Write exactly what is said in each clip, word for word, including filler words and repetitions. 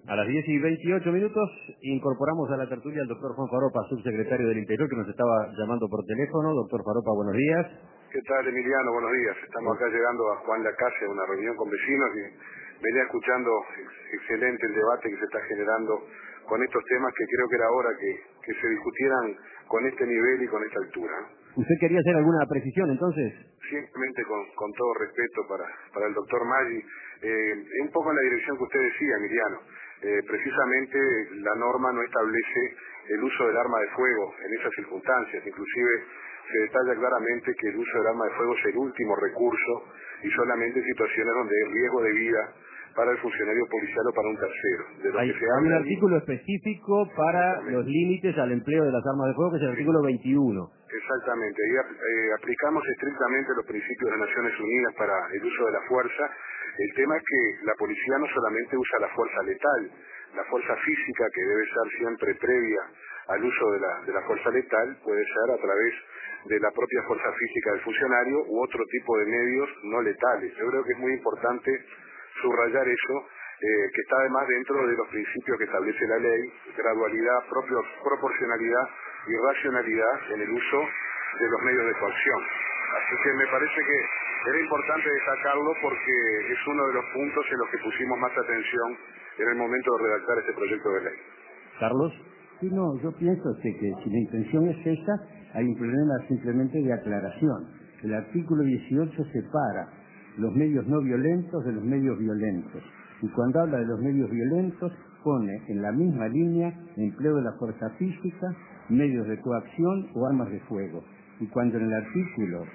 A las diez y veintiocho minutos incorporamos a la tertulia al doctor Juan Faropa, subsecretario del Interior, que nos estaba llamando por teléfono. Doctor Faropa, buenos días. ¿Qué tal, Emiliano? Buenos días. Estamos acá llegando a Juan Lacase, a una reunión con vecinos, y venía escuchando ex excelente el debate que se está generando con estos temas que creo que era hora que, que se discutieran con este nivel y con esta altura. ¿Usted quería hacer alguna precisión, entonces? Simplemente con, con todo respeto para, para el doctor Maggi, eh, un poco en la dirección que usted decía, Emiliano. Eh, precisamente la norma no establece el uso del arma de fuego en esas circunstancias, inclusive se detalla claramente que el uso del arma de fuego es el último recurso y solamente en situaciones donde hay riesgo de vida para el funcionario policial o para un tercero. De lo hay, que se hay un habla artículo específico para los límites al empleo de las armas de fuego, que es el artículo veintiuno. Exactamente, ahí eh, aplicamos estrictamente los principios de Naciones Unidas para el uso de la fuerza. El tema es que la policía no solamente usa la fuerza letal, la fuerza física, que debe ser siempre previa al uso de la, de la fuerza letal, puede ser a través de la propia fuerza física del funcionario u otro tipo de medios no letales. Yo creo que es muy importante subrayar eso, eh, que está además dentro de los principios que establece la ley: gradualidad, propio, proporcionalidad y racionalidad en el uso de los medios de coacción. Así que me parece que era importante destacarlo porque es uno de los puntos en los que pusimos más atención en el momento de redactar este proyecto de ley. Carlos. Sí, no, yo pienso que, que si la intención es esa, hay un problema simplemente de aclaración. El artículo dieciocho separa los medios no violentos de los medios violentos. Y cuando habla de los medios violentos, pone en la misma línea empleo de la fuerza física, medios de coacción o armas de fuego. Y cuando en el artículo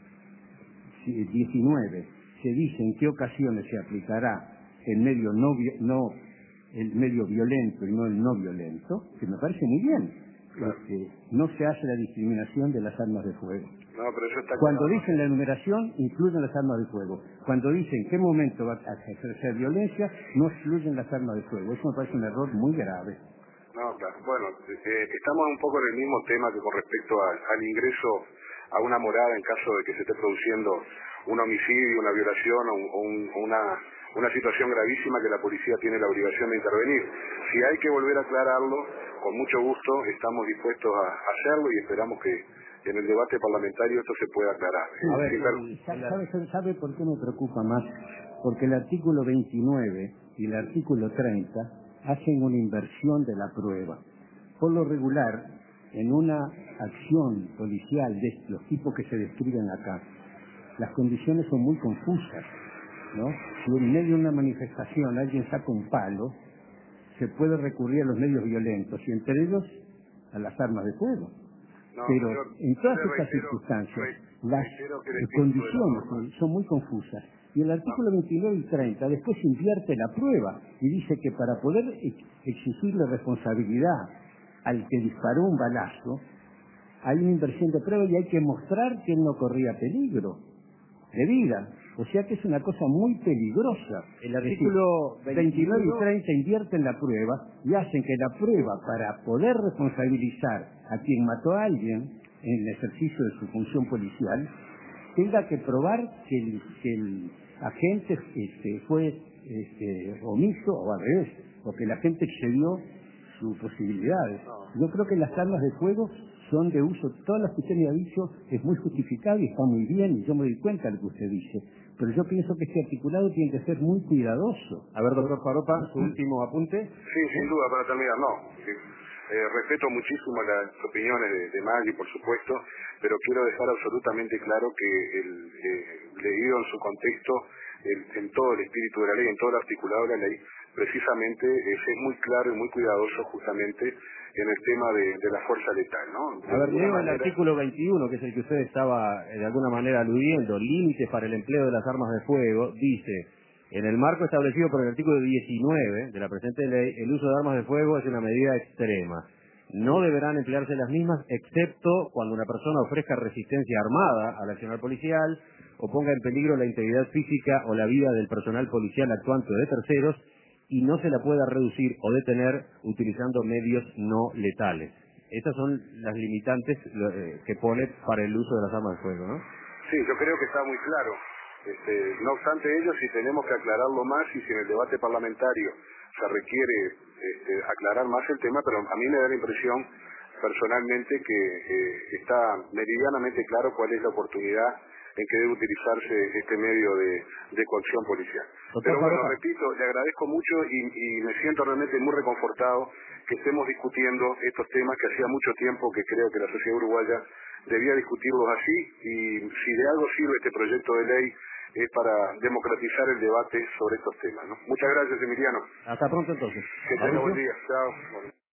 diecinueve se dice en qué ocasiones se aplicará el medio no, no el medio violento y no el no violento, que me parece muy bien. Claro. Este, no se hace la discriminación de las armas de fuego. No, pero eso está Cuando claro. dicen la enumeración, incluyen las armas de fuego. Cuando dicen en qué momento va a ejercer violencia, no excluyen las armas de fuego. Eso me parece un error muy grave. No, claro. Bueno, eh, estamos un poco en el mismo tema que con respecto al, al ingreso a una morada en caso de que se esté produciendo un homicidio, una violación o, un, o un, una, una situación gravísima que la policía tiene la obligación de intervenir. Si hay que volver a aclararlo, con mucho gusto estamos dispuestos a hacerlo y esperamos que en el debate parlamentario esto se pueda aclarar. Sí, a ver, sí, ¿sabe, sabe, ¿sabe por qué me preocupa más? Porque el artículo veintinueve y el artículo treinta hacen una inversión de la prueba. Por lo regular, en una acción policial de los tipos que se describen acá, las condiciones son muy confusas, ¿no? Si en medio de una manifestación alguien saca un palo, se puede recurrir a los medios violentos y entre ellos a las armas de fuego. No, Pero yo, en todas yo estas reitero, circunstancias, re, las condiciones son, son muy confusas. Y el artículo veintinueve y treinta después invierte la prueba y dice que para poder ex exigirle responsabilidad al que disparó un balazo, hay una inversión de prueba y hay que mostrar que él no corría peligro de vida. O sea que es una cosa muy peligrosa. El artículo decir, veintinueve y treinta invierten la prueba y hacen que la prueba, para poder responsabilizar a quien mató a alguien en el ejercicio de su función policial, tenga que probar que el, que el agente este, fue este, omiso o al revés, o que el agente excedió sus posibilidades. Yo creo que las armas de fuego son de uso, todas las que usted me ha dicho es muy justificado y está muy bien, y yo me doy cuenta de lo que usted dice, pero yo pienso que este articulado tiene que ser muy cuidadoso. A ver, doctor Faropa, su último apunte. Sí, sin duda, para terminar, no. Eh, respeto muchísimo las opiniones de, de Maggi, por supuesto, pero quiero dejar absolutamente claro que el, eh, leído en su contexto, el, en todo el espíritu de la ley, en todo el articulado de la ley, precisamente es, es muy claro y muy cuidadoso justamente en el tema de, de la fuerza letal, ¿no? De A ver, leo manera... el artículo veintiuno, que es el que usted estaba eh, de alguna manera aludiendo, límites para el empleo de las armas de fuego, dice: en el marco establecido por el artículo diecinueve de la presente ley, el uso de armas de fuego es una medida extrema. No deberán emplearse las mismas, excepto cuando una persona ofrezca resistencia armada al accionar policial o ponga en peligro la integridad física o la vida del personal policial actuante o de terceros, y no se la pueda reducir o detener utilizando medios no letales. Estas son las limitantes eh, que pone para el uso de las armas de fuego, ¿no? Sí, yo creo que está muy claro. Este, no obstante ello, si tenemos que aclararlo más y si en el debate parlamentario se requiere este, aclarar más el tema, pero a mí me da la impresión personalmente que eh, está meridianamente claro cuál es la oportunidad en que debe utilizarse este medio de, de coacción policial. Doctor Pero bueno, Faroja, repito, le agradezco mucho y, y me siento realmente muy reconfortado que estemos discutiendo estos temas que hacía mucho tiempo que creo que la sociedad uruguaya debía discutirlos así, y si de algo sirve este proyecto de ley es para democratizar el debate sobre estos temas, ¿no? Muchas gracias, Emiliano. hasta pronto entonces. Que tenga buen Mauricio. día. Chao. Bueno.